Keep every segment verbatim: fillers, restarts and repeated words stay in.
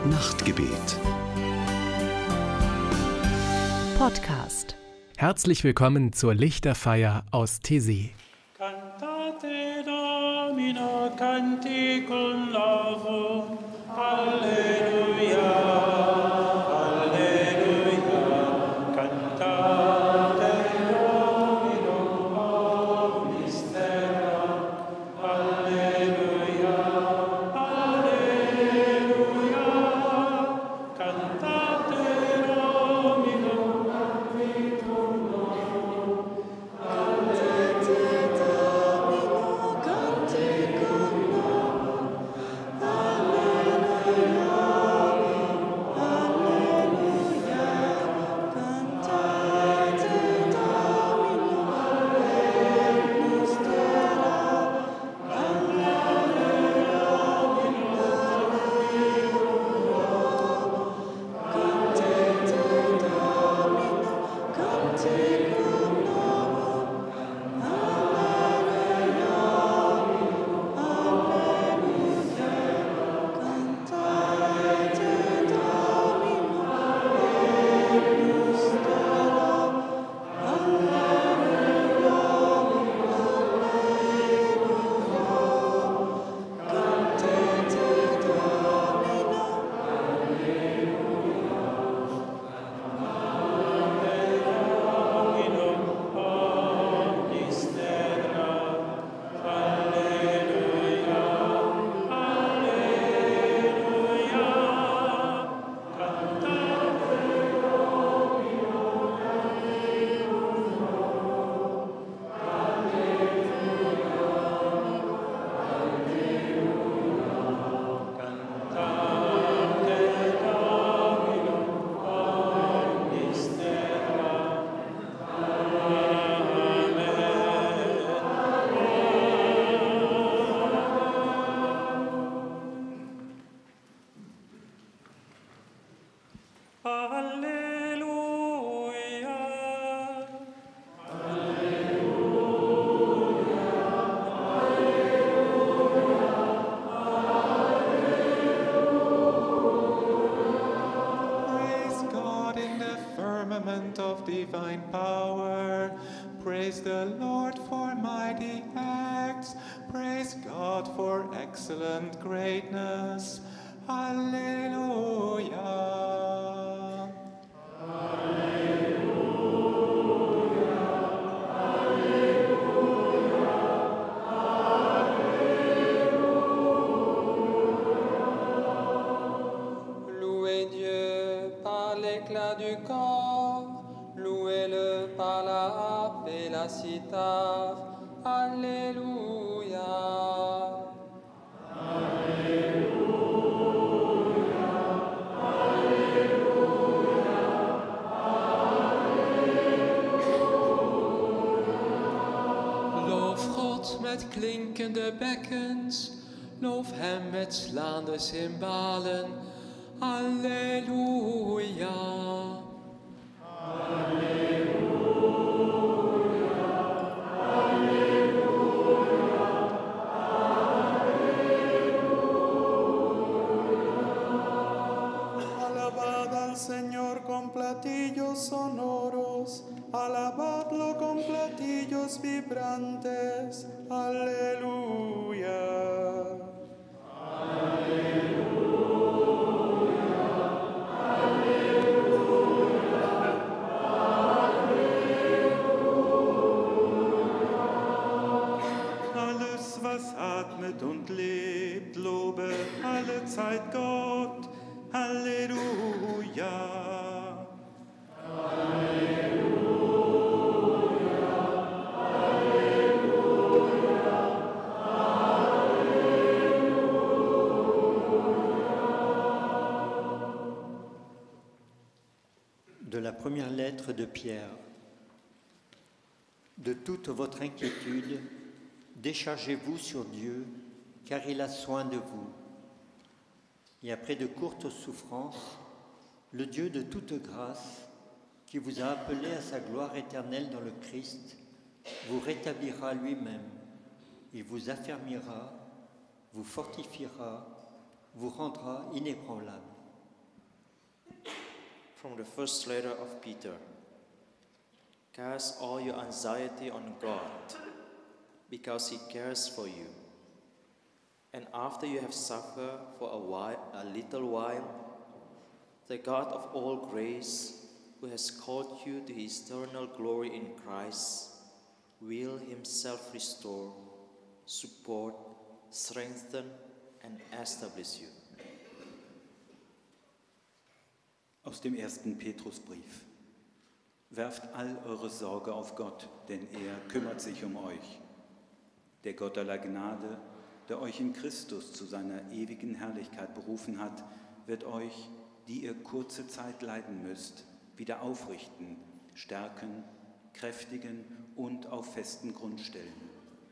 Nachtgebet. Podcast. Herzlich willkommen zur Lichterfeier aus Taizé. Cantate Domino canticum novum, Alleluia, Alleluia, cantate Domino omnis terra, Alleluia, Alleluia, cantate Domino canticum novum, of divine power. Praise the Lord for mighty acts. Praise God for excellent greatness. Alleluia. Louez Dieu par l'éclat du corps, louez-le par la harpe et la cithare. Alléluia. Loof God met klinkende bekkens, loof hem met slaande cymbalen. Alleluia. Alabad al Señor con platillos sonoros, alabadlo con platillos vibrantes. Aleluya. Alles, was atmet und lebt, lobe alle Zeit Gott. Halleluja. De la première lettre de Pierre. De toute votre inquiétude, déchargez-vous sur Dieu, car il a soin de vous. Et après de courtes souffrances, le Dieu de toute grâce, qui vous a appelé à sa gloire éternelle dans le Christ, vous rétablira lui-même. Il vous affermira, vous fortifiera, vous rendra inébranlable. From the first letter of Peter. Cast all your anxiety on God, because He cares for you. And after you have suffered for a while, a little while, the God of all grace, who has called you to His eternal glory in Christ, will Himself restore, support, strengthen, and establish you. Aus dem ersten Petrusbrief. Werft all eure Sorge auf Gott, denn er kümmert sich um euch. Der Gott aller Gnade, der euch in Christus zu seiner ewigen Herrlichkeit berufen hat, wird euch, die ihr kurze Zeit leiden müsst, wieder aufrichten, stärken, kräftigen und auf festen Grund stellen.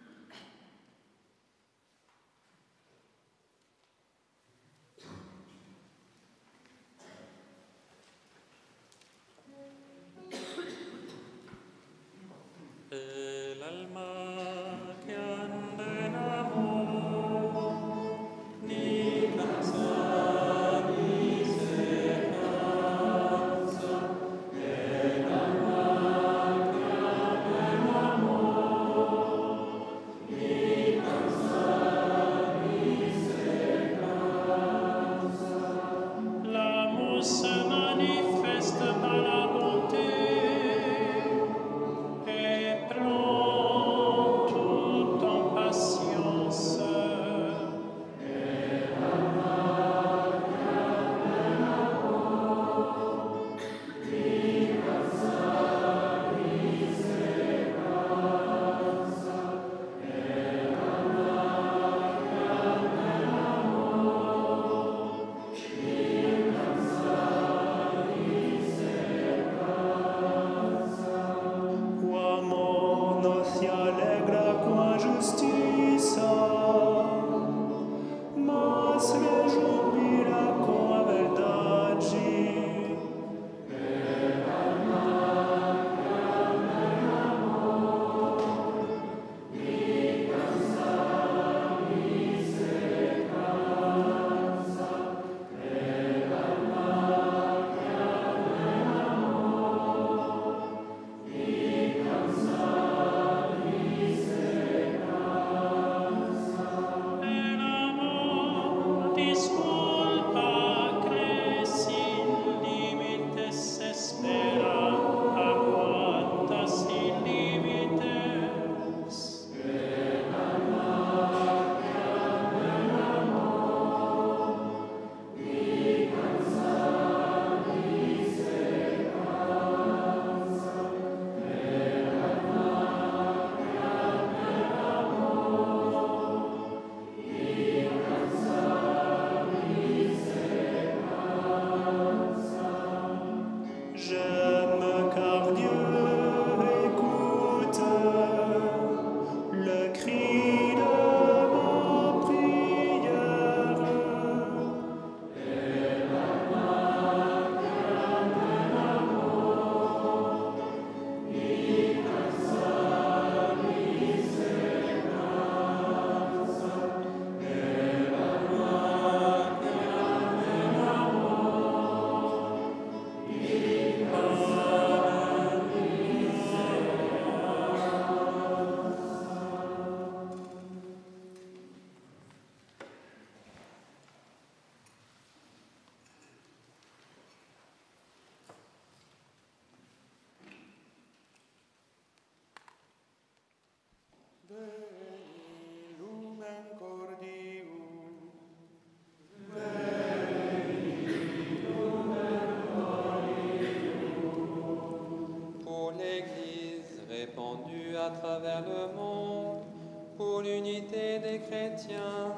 à travers le monde, pour l'unité des chrétiens.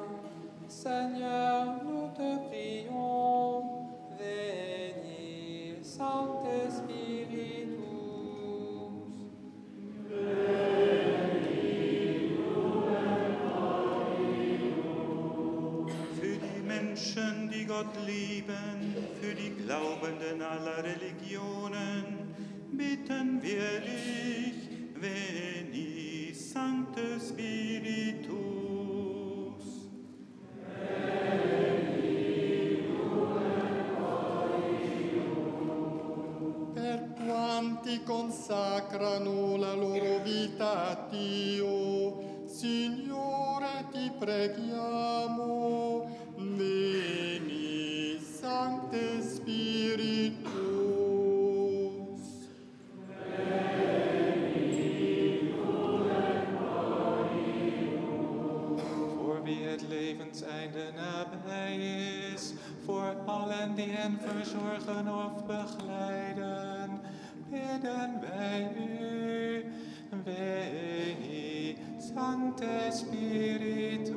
Seigneur, nous te prions, veni, Sancte Spiritus. Für die Menschen, die Gott lieben, für die Glaubenden aller Religionen, bitten wir dich, veni, Sancte Spiritus. consacrano la loro vita a Dio. Signore, ti preghiamo, veni, Sancte Spiritus. Voor wie het levenseinde nabij is, voor allen die hen verzorgen of begeleiden, bidden wij u, veni, Sancte Spiritus.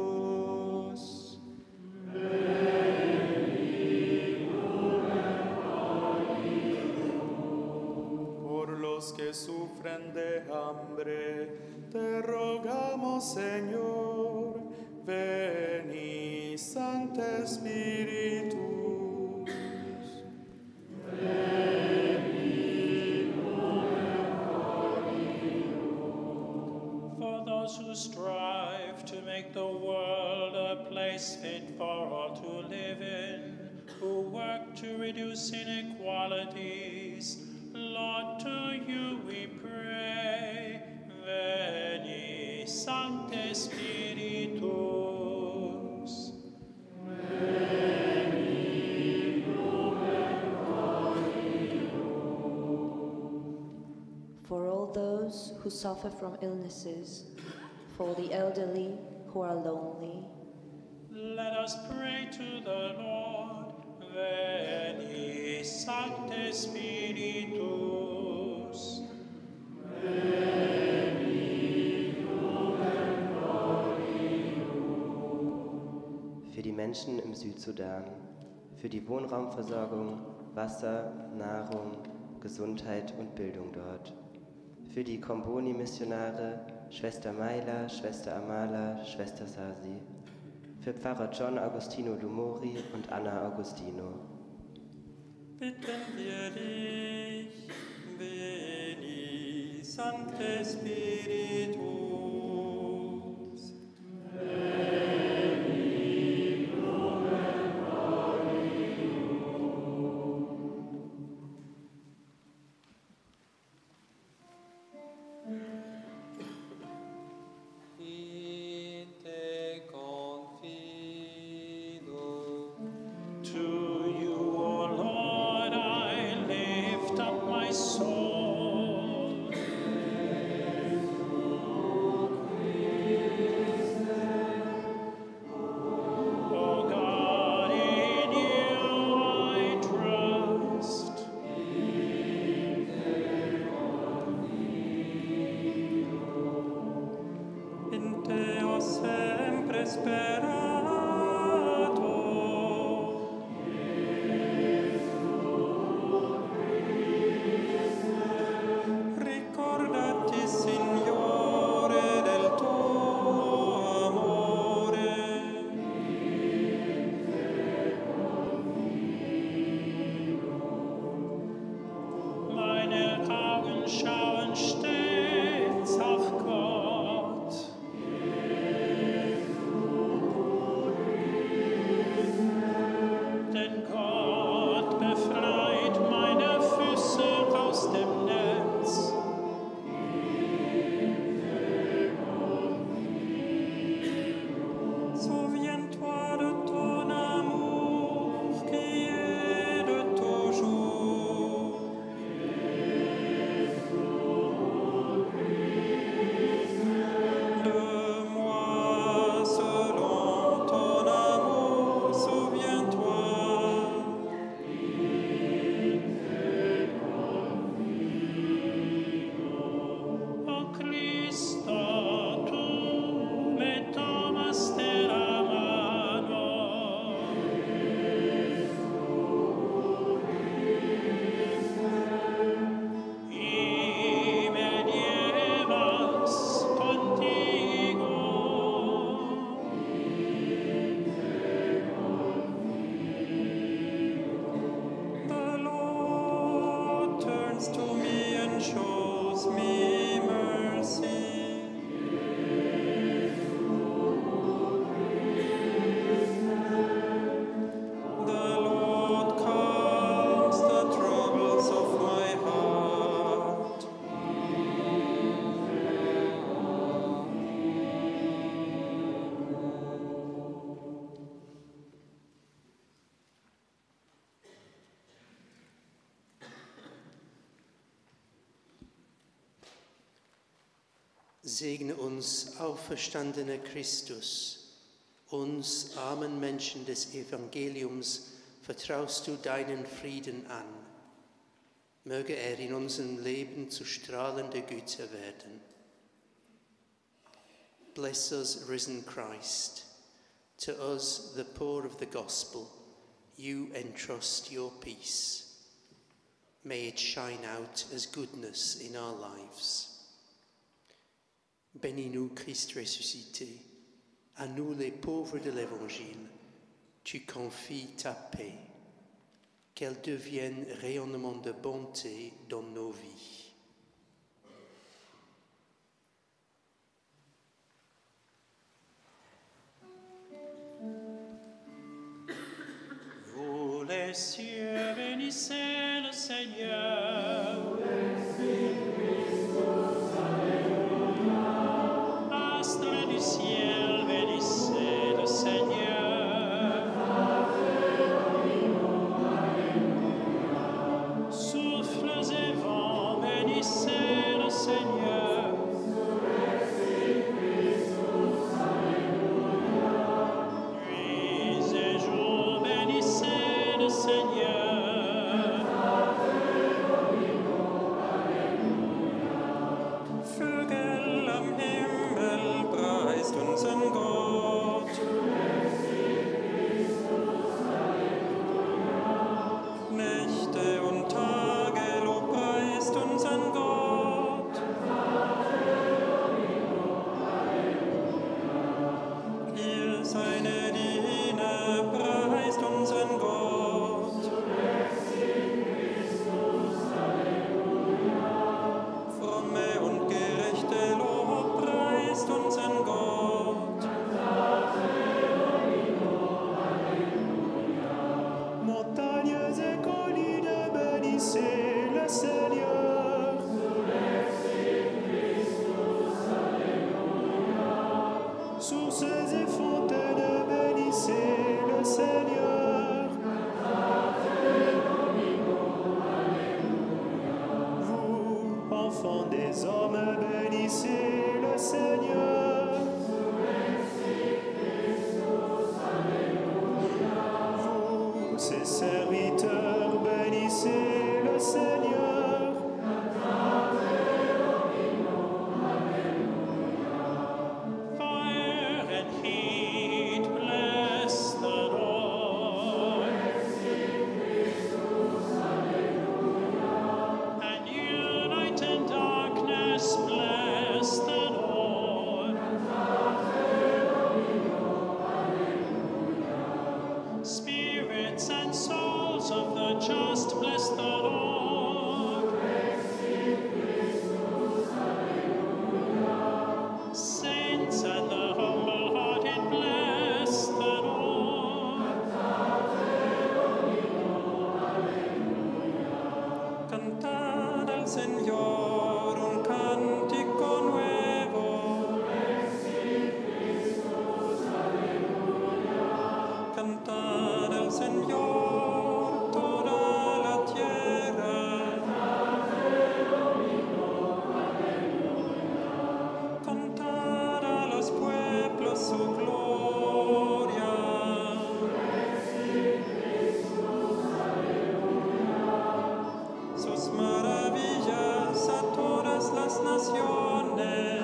Por los que sufren de hambre, te rogamos, Señor, veni, Sancte Spiritus. For those who strive to make the world a place fit for all to live in, who work to reduce inequalities, Lord, to you we pray, veni, Sancte Spiritus. For all those who suffer from illnesses, for the elderly who are lonely, Let us pray to the Lord, veni, Sancte Spiritus. Für die Menschen im Südsudan, für die Wohnraumversorgung, Wasser, Nahrung, Gesundheit und Bildung dort. Für die Komboni-Missionare, Schwester Maila, Schwester Amala, Schwester Sasi. Für Pfarrer John Agostino Lumori und Anna Agostino. Bitten wir dich, veni, Sancte Spiritus. Schauen stets auf Gott. Segne uns, auferstandener Christus, uns armen Menschen des Evangeliums vertraust du deinen Frieden an. Möge er in unserem Leben zu strahlender Güte werden. Bless us, risen Christ. To us, the poor of the gospel, you entrust your peace. May it shine out as goodness in our lives. Bénis-nous, Christ ressuscité. À nous les pauvres de l'Évangile, tu confies ta paix. Qu'elle devienne rayonnement de bonté dans nos vies. Vous les cieux, bénissez le Seigneur. Astres du ciel, bénissez le Seigneur. Souffles et vents, bénissez le Seigneur. Nuits et jours, bénissez le Seigneur. Vögel am Himmel, preist unseren Gott. Nächte und Tage, lobpreist unseren Gott. Ihr seine Diener, preist unseren Gott. Fromme und gerechte Lob, preist unseren Gott. Montagnes et collines, bénissez le Seigneur. Sources et fontaines, bénissez le Seigneur. Vous, enfants des hommes, bénissez le Seigneur. Vous, ses serviteurs, bénissez le Seigneur. Fire and heat, bless the Lord. And you, light and darkness, bless the Lord. Spirits and souls of the just, bless the Lord. Saints and the humble-hearted, bless the Lord. Cantad al Señor un cántico nuevo. Cantad al Señor toda la tierra. Cantad a los pueblos su gloria. Sus maravillas a todas las naciones.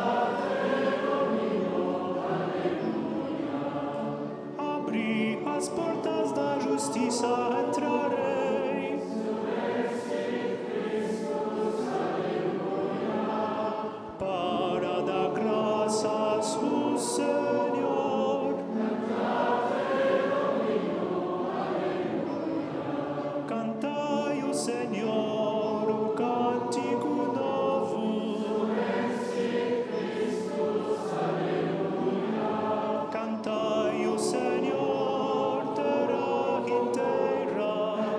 Abri as portas da justiça, entrarei. Para dar graças ao Senhor. Cantai o Senhor um cântico novo. Cantai o Senhor, terra inteira.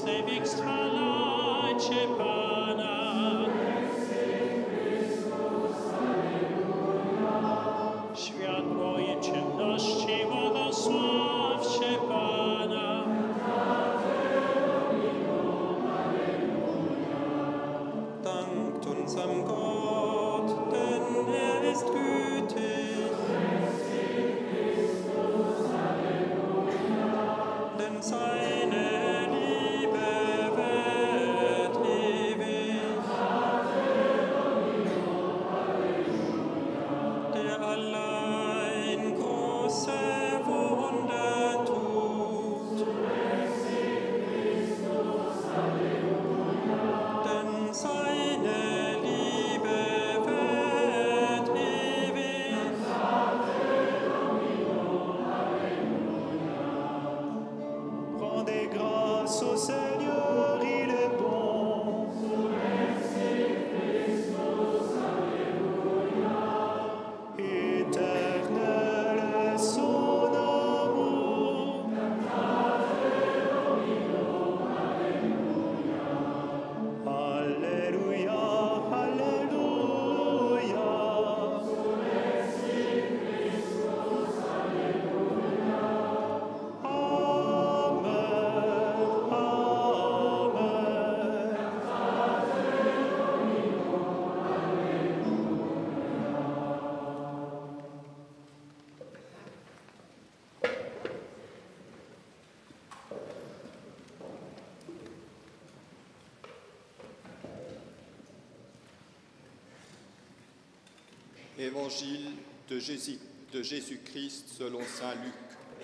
ewigst verleiht, Shepana. Świat mojej ciemności błogosław, Shepana. Dankt unserem Gott, denn er ist gütig. Denn seine Liebe währt ewig. Der allein große Wunder tut. Denn seine Liebe währt ewig. Rendez grâce au Seigneur, il est bon. Éternel est son amour. Alléluia, Alléluia. Amen, Amen. Évangile de Jésus- de Jésus-Christ selon saint Luc.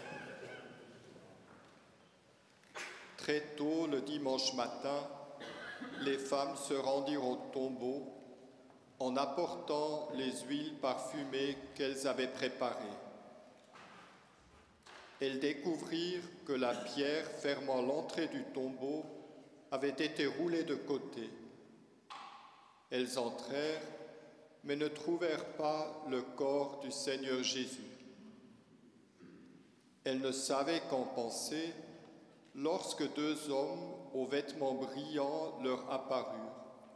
Très tôt le dimanche matin, les femmes se rendirent au tombeau en apportant les huiles parfumées qu'elles avaient préparées. Elles découvrirent que la pierre fermant l'entrée du tombeau avait été roulée de côté. Elles entrèrent, mais ne trouvèrent pas le corps du Seigneur Jésus. Elles ne savaient qu'en penser lorsque deux hommes aux vêtements brillants leur apparurent.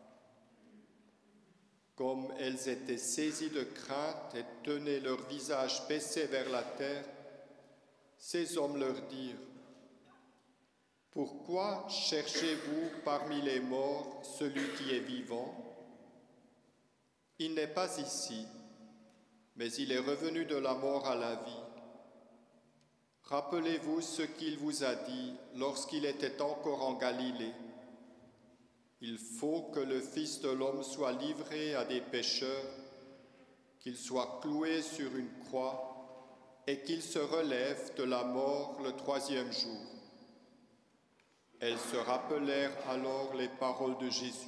Comme elles étaient saisies de crainte et tenaient leur visage baissé vers la terre, ces hommes leur dirent : « Pourquoi cherchez-vous parmi les morts celui qui est vivant ? Il n'est pas ici, mais il est revenu de la mort à la vie. Rappelez-vous ce qu'il vous a dit lorsqu'il était encore en Galilée. Il faut que le Fils de l'homme soit livré à des pécheurs, qu'il soit cloué sur une croix et qu'il se relève de la mort le troisième jour. » Elles se rappelèrent alors les paroles de Jésus.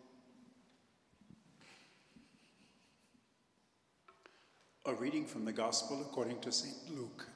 A reading from the Gospel according to Saint Luke.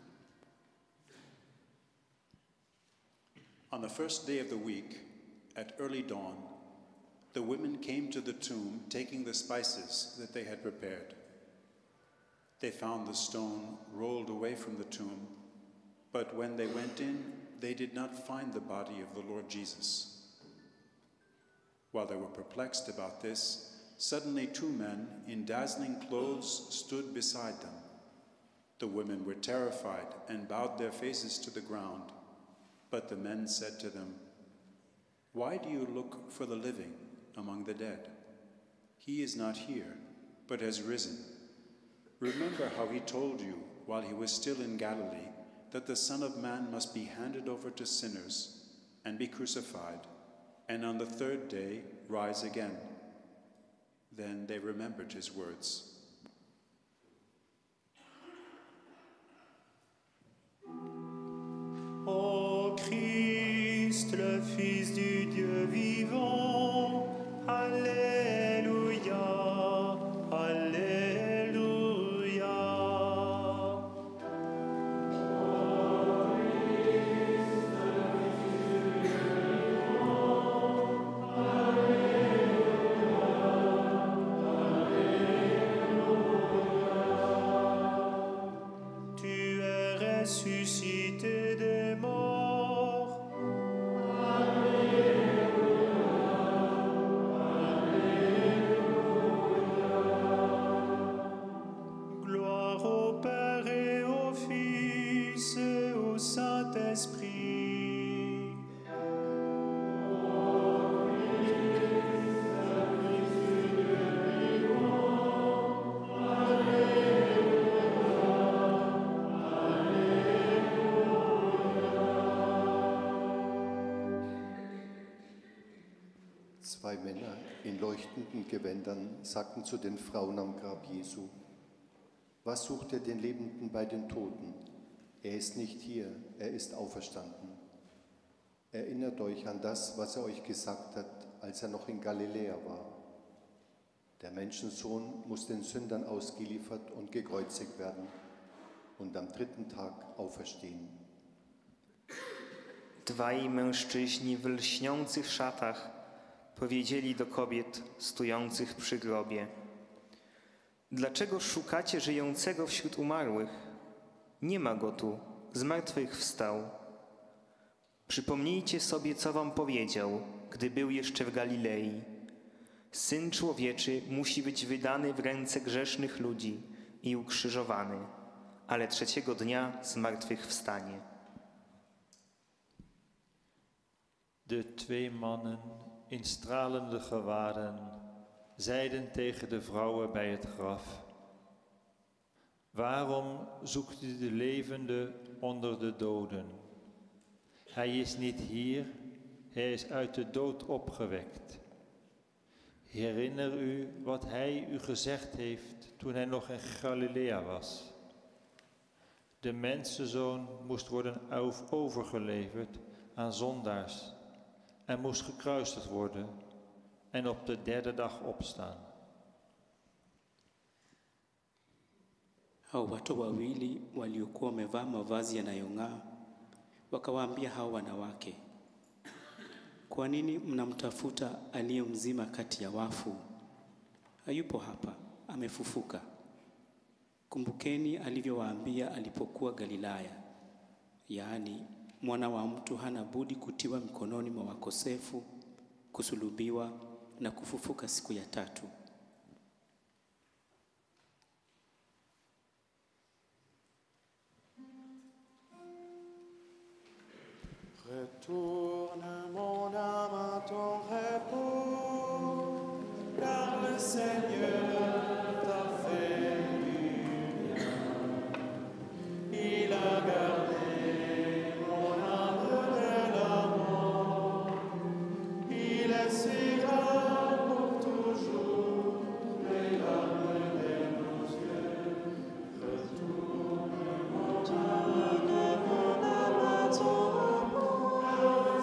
On the first day of the week, at early dawn, the women came to the tomb taking the spices that they had prepared. They found the stone rolled away from the tomb, but when they went in, they did not find the body of the Lord Jesus. While they were perplexed about this, suddenly two men in dazzling clothes stood beside them. The women were terrified and bowed their faces to the ground. But the men said to them, "Why do you look for the living among the dead? He is not here, but has risen. Remember how he told you while he was still in Galilee that the Son of Man must be handed over to sinners and be crucified, and on the third day rise again." Then they remembered his words. Ô Christ, le Fils du Dieu vivant, Alléluia, Alléluia. Tu es ressuscité des morts. Alléluia. Zwei Männer in leuchtenden Gewändern sagten zu den Frauen am Grab Jesu: Was sucht ihr den Lebenden bei den Toten? Er ist nicht hier, er ist auferstanden. Erinnert euch an das, was er euch gesagt hat, als er noch in Galiläa war. Der Menschensohn muss den Sündern ausgeliefert und gekreuzigt werden und am dritten Tag auferstehen. Dwaj mężczyźni w lśniących szatach powiedzieli do kobiet stojących przy grobie: Dlaczego szukacie żyjącego wśród umarłych? Nie ma go tu, zmartwychwstał. Przypomnijcie sobie, co wam powiedział, gdy był jeszcze w Galilei. Syn Człowieczy musi być wydany w ręce grzesznych ludzi i ukrzyżowany, ale trzeciego dnia zmartwychwstanie. De twee mannen in stralende gewaden zeiden tegen de vrouwen bij het graf: Waarom zoekt u de levende onder de doden? Hij is niet hier, hij is uit de dood opgewekt. Herinner u wat hij u gezegd heeft toen hij nog in Galilea was. De mensenzoon moest worden overgeleverd aan zondaars en moest gekruisigd worden en op de derde dag opstaan. Hao watu wawili waliokuwa wamevaa mavazi yanayong'aa wakawaambia hao wanawake, kwa nini mnamtafuta aliye mzima kati ya wafu? Hayupo hapa, amefufuka. Kumbukeni alivyowaambia alipokuwa Galilaya, yaani mwana wa mtu hana budi kutiwa mikononi mwa wakosefu, kusulubiwa na kufufuka siku ya tatu. Retourne mon âme à ton repos, car le Seigneur t'a fait du bien. Il a gardé mon âme de la mort, il essuiera pour toujours les larmes de nos yeux. Retourne mon âme, mon âme à ton repos.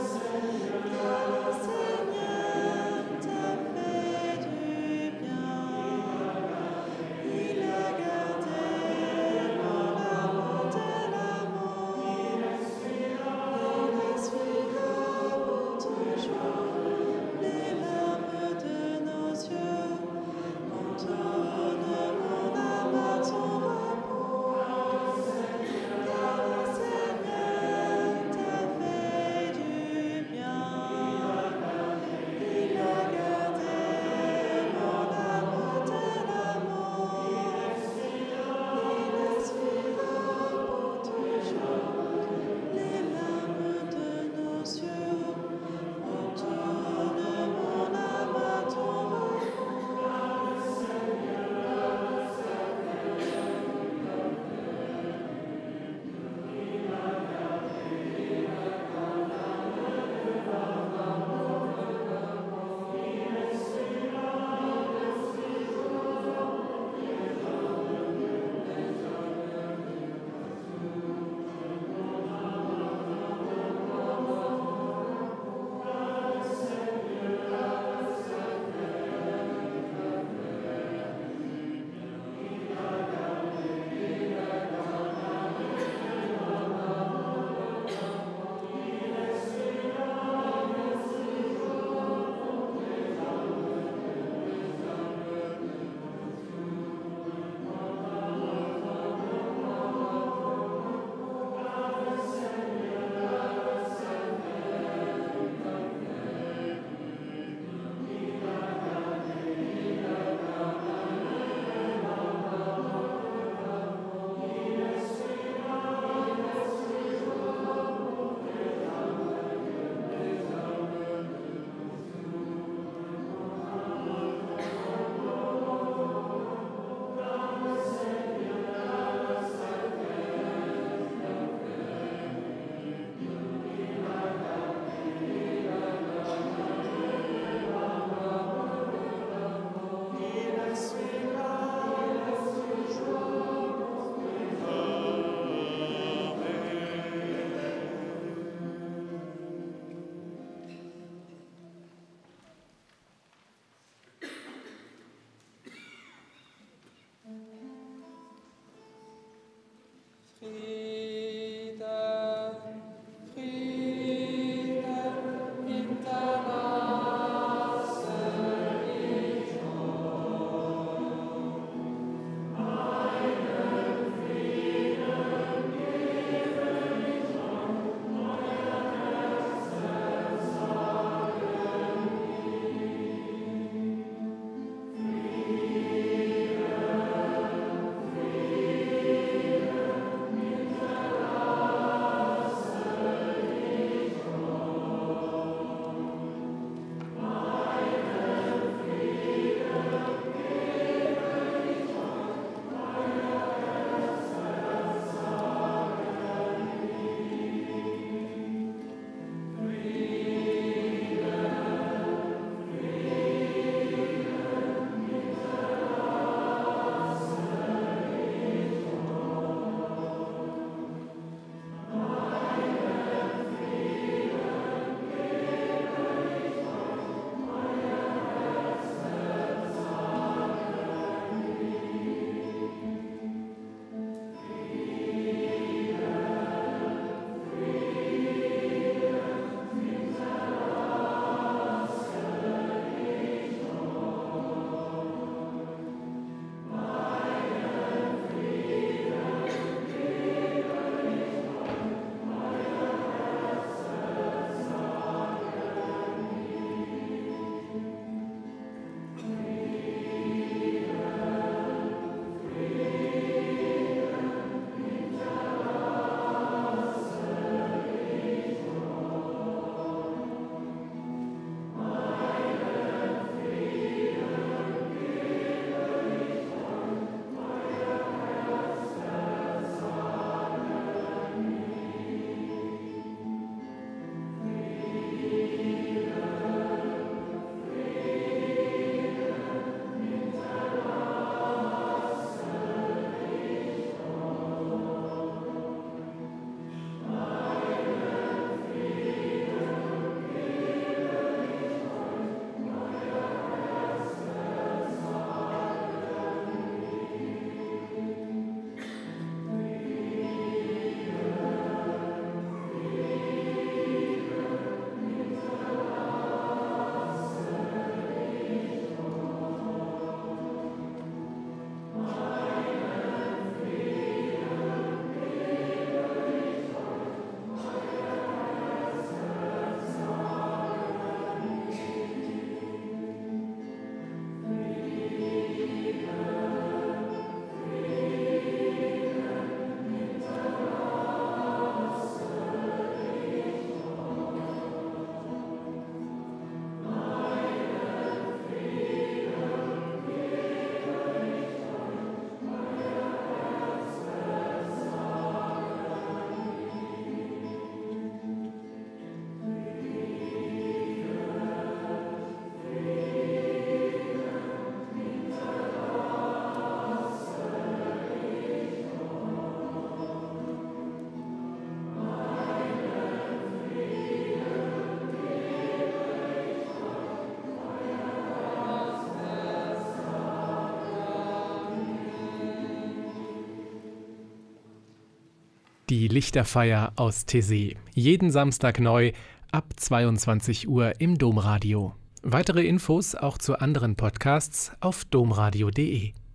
Die Lichterfeier aus Tessé. Jeden Samstag neu ab zweiundzwanzig Uhr im Domradio. Weitere Infos auch zu anderen Podcasts auf domradio punkt de.